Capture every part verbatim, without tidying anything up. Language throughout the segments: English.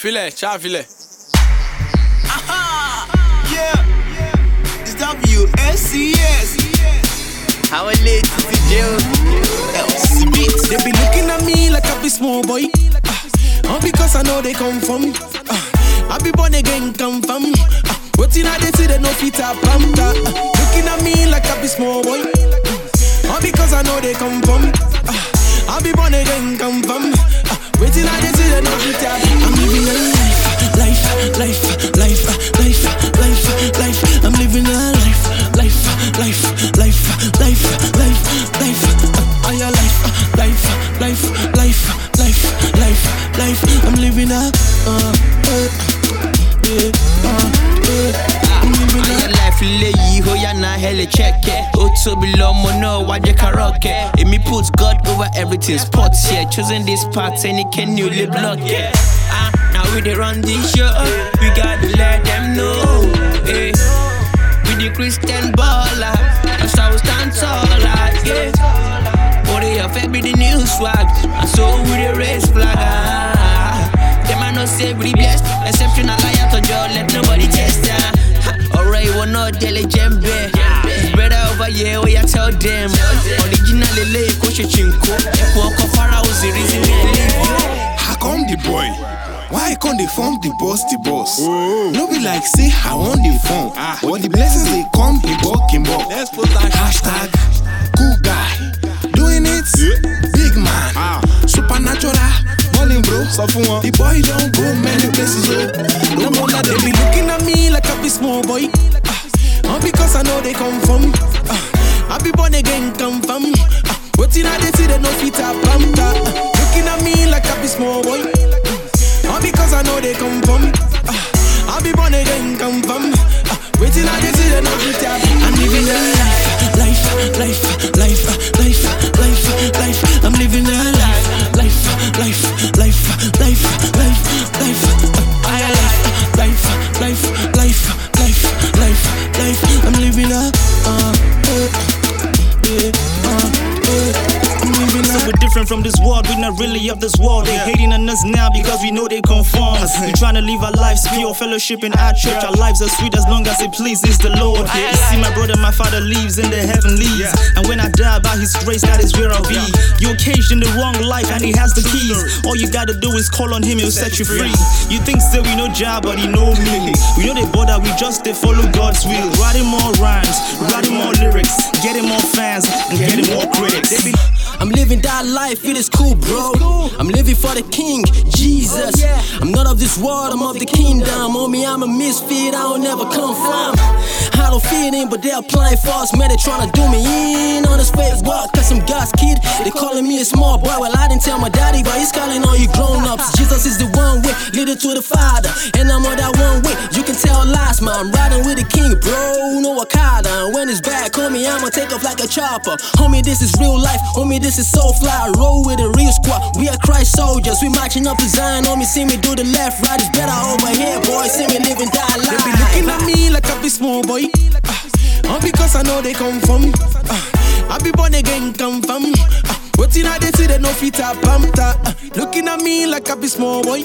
Filet, ciao filet. Aha! Yeah! It's W S C S. How I late to jail? They be looking at me like I be small boy. Uh, all because I know they come from. Uh, I be born again, come from. Uh, Waiting I they see they no fit up, pump uh, looking at me like I be small boy. Uh, all because I know they come from. Uh, I be born again, come from. Uh, waiting I they see they no fit up. I'm living a life, life, life, life, life, life, life. I'm living a life, life, life, life, life, life, life. Uh, I a life, life, life, life, life, life, life. I'm living a uh, uh, yeah, uh, yeah. I'm living a life. Lay ho ya na hele check it. O to below no why you karaoke. If me put God over everything sports here. Choosing this path and it can newly block it. Ah, now we dey run this show. We gotta let them know. Eh, we the Christian baller. That's how we stand taller. Yeah. Oh, they affect me the new swag. And so we the race flag. Ah, them I no say we blessed. Exceptional liar to Joe, let nobody test ya. Alright, we're not diligent, babe. It's better over here, where you tell them. Originally, lay coach a chinko. Walk off around the reason me leave. How come the boy? Why can't they form the boss, the boss? Oh. No be like say I want the phone. Ah. But the blessings they come, he walk, he walk. Let's put that hashtag cool guy. Doing it, yeah. Big man, ah. Supernatural, balling bro. The boy don't go many places, oh. No wonder they be looking at me like I be small boy. Uh, all because I know they come from. Uh, I be born again, come from. Uh, waiting I they see they no fit up, pump uh, looking at me like I be small boy. All because I know they come from. Uh, I be born again, come from. Uh, waiting I they see they no fit up. I'm living a life, life, life, life, life, life, life. I'm living a life, life, life, life, life, life, life. I life, life, life, life, life, life. I'm living a uh, uh, yeah, uh, uh. So we're different from this world, we're not really of this world. They hating on us now because we know they conform. We trying to live our lives pure, fellowship in our church. Our lives are sweet as long as it pleases the Lord. You see my brother, my father lives in the heavenlies. And when I die by his grace, that is where I'll be. You're caged in the wrong life and he has the keys. All you gotta do is call on him, he'll set you free. You think still we know Jah, but he know me. We know they bother, we just they follow God's will. Writing more rhymes, writing more lyrics, getting more fans and getting more critics. I'm living that life, it is cool, bro. I'm living for the King, Jesus. I'm not of this world, I'm of the kingdom. On me, I'm a misfit, I don't ever come from. I don't fit in, but they're applying for us. Man, they tryna do me in on this fake walk. Cause I'm God's kid, they calling me a small boy. Well, I didn't tell my daddy, but he's calling all you grown-ups. Jesus is the one way, leading to the Father. And I'm on that one way, you can tell last man. I'm riding with the King, bro, no Okada. When it's back, homie, I'ma take off like a chopper. Homie, this is real life, homie, this is so fly. Roll with a real squad, we are Christ soldiers. We marching up to Zion, homie, see me do the left, right is better over here, boy. See me living that life. They be looking at me like I be small boy. Uh, all because I know they come from. Uh, I be born again, come from. Uh, waiting I they see they no fit up, pump uh, looking at me like I be small boy.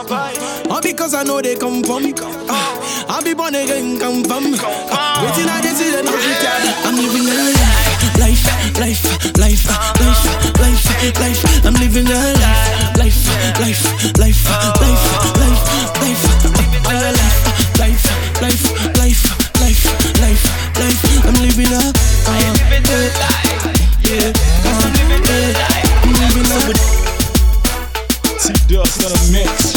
Uh, all because I know they come from. Uh, I be born again, come from. Uh, waiting I they see they no fit up. I'm living a life, life, life, life, life, life, life. I'm living a life, life, life, life, life, life, life. I life, life, life, life, life, life, life. I'm living a uh, I'm living the life. yeah, I'm living the life. I'm living a T-Dust on a mix.